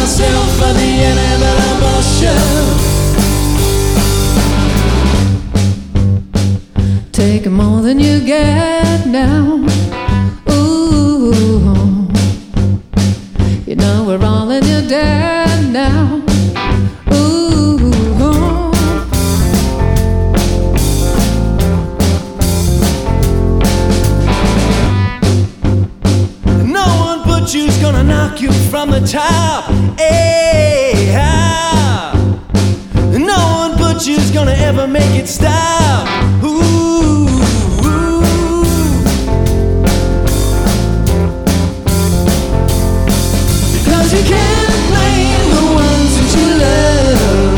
myself for the inevitable show. Taking more than you get now. Ooh, you know we're all in your debt now. Ooh, no one but you's gonna knock you from the top. Hey, no one but you's gonna ever make it stop. Ooh, because you can't blame the ones that you love.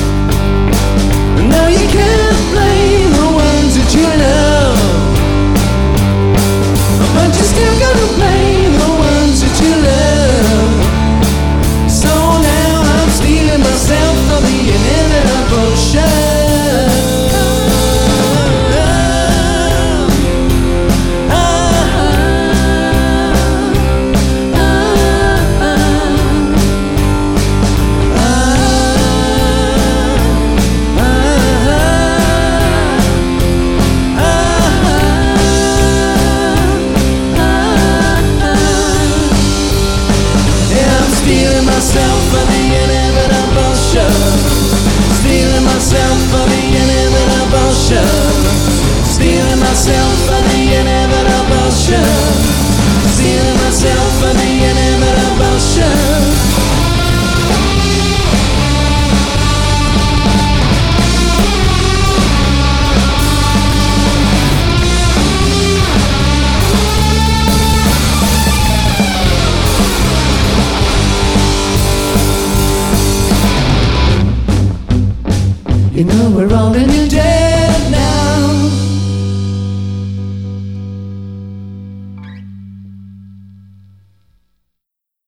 No, you can't blame the ones that you love. But you're still gonna blame the ones that you love. So now I'm stealing myself from the inevitable show. Myself for the inevitable show. Stealing myself for the inevitable show. Stealing myself for the inevitable show. Stealing myself for the inevitable show. You know we're all in your debt.